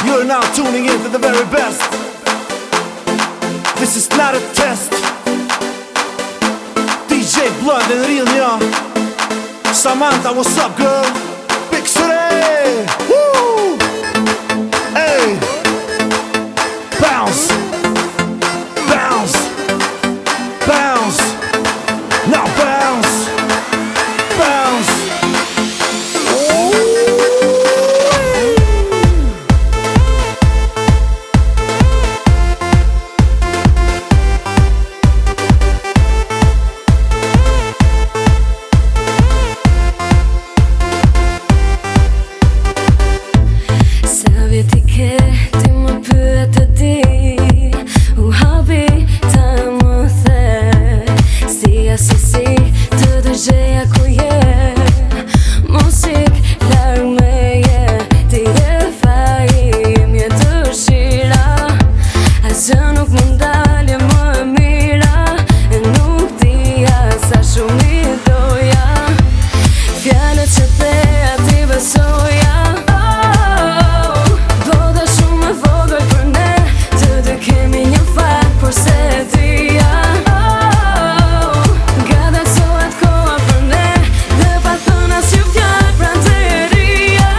You're now tuning in to the very best. This is not a test. DJ Blunt and Real Young. Samantha, what's up, girl? Big City! Woo! Hey! Bounce! Bounce! Bounce! Now bounce! Bounce! Savjeti ke ti më pyet e di U habi ta më the Si asisi të dëgjeja ku je Musik larg me je Ti e faji mje dëshira Asgjë nuk më ndalje më e mira E nuk dija sa shumë i doja Fjalët që thea ti besoja Por se dhja Gadacohet koha për ne Dhe pa thënë asnjë fjalë pranteria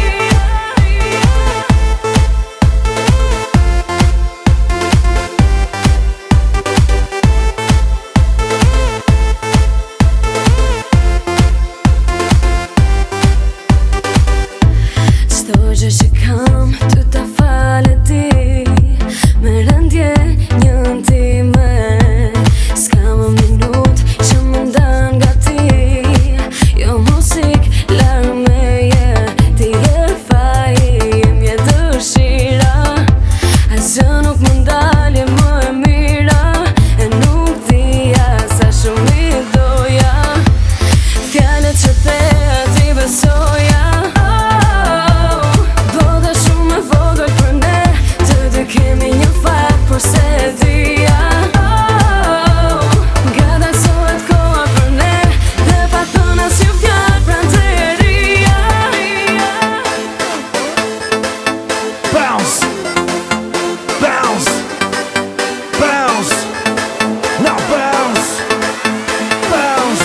Çdo gjë që kam ty ta fal e di Me rëndje njën time S'ka më minut që më ndan nga ti Jo musik larg me je Ti e faji mje dëshira Asgjë nuk më ndalje më e mira E nuk dija sa shumë i doja Fjalët që thea ti besoja Bota shumë e vogël për ne Të dy kemi një fakt por se dhja Gadacohet koha për ne Dhe pa thënë asnjë fjalë pranteria Bounce! Bounce! Bounce! Now bounce! Bounce!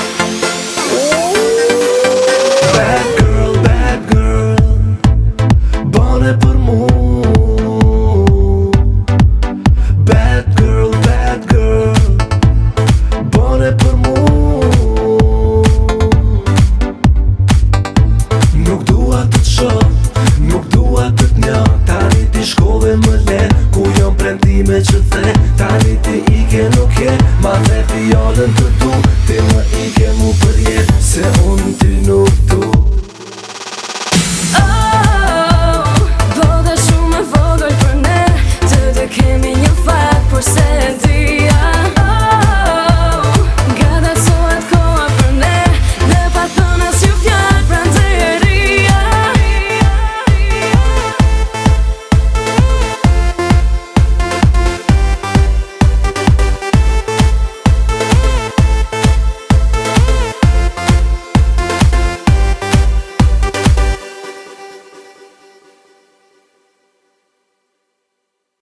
Bad girl Bone për mu Bad girl Bone për mu Nuk dua të të shoh Nuk dua të të njoh Tani ti shkove më le Ku jon prendime që the Tani ti ike nuk je Ma dhe fjallën të du Ti më ike mu për jet Se unë ty nuk du